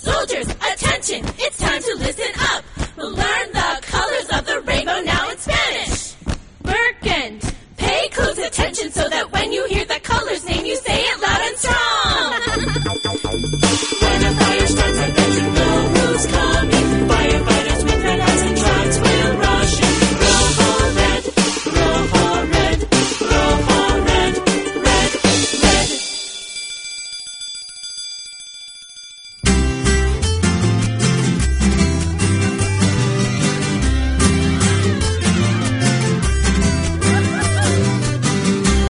Soldiers, attention, it's time to listen up. We'll learn the colors of the rainbow now in Spanish. Merkant, pay close attention so that